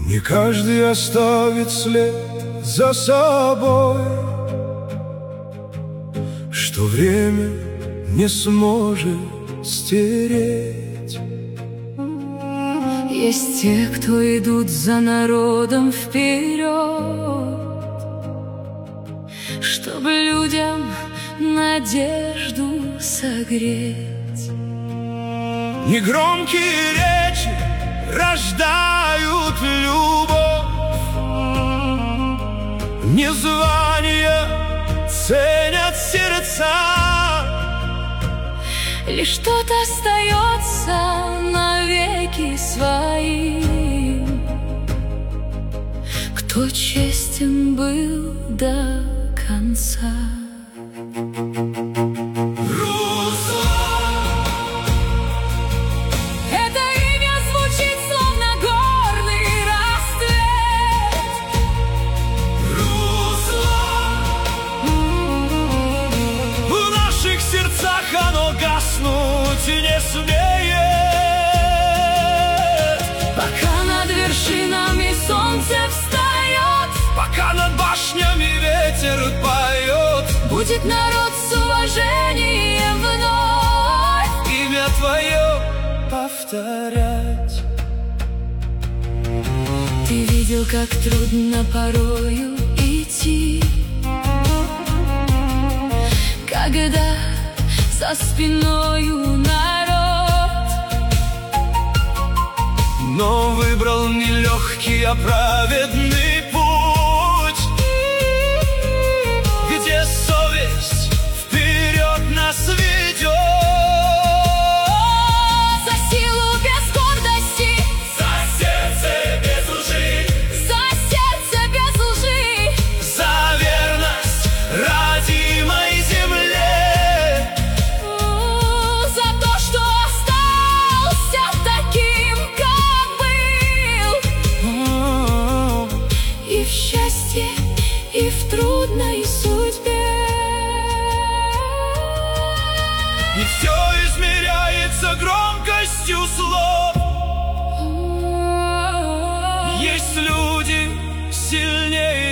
Не каждый оставит след за собой, что время не сможет стереть. Есть те, кто идут за народом вперед, чтобы людям надежду согреть. Негромкие речи рождают любовь, не звания ценят сердца. Лишь тот остается навеки своим, кто честен был до конца. Оно гаснуть не смеет, пока над вершинами солнце встает, пока над башнями ветер поет. Будет народ с уважением вновь имя твое повторять. Ты видел, как трудно порою идти, когда за спиною народ, но выбрал не легкий, а праведный путь, где совесть вперед нас ведет. За силу без гордости, за сердце без лжи, за сердце без лжи, за верность родимой земле. И в трудной судьбе, и все измеряется громкостью слов. Есть люди сильнее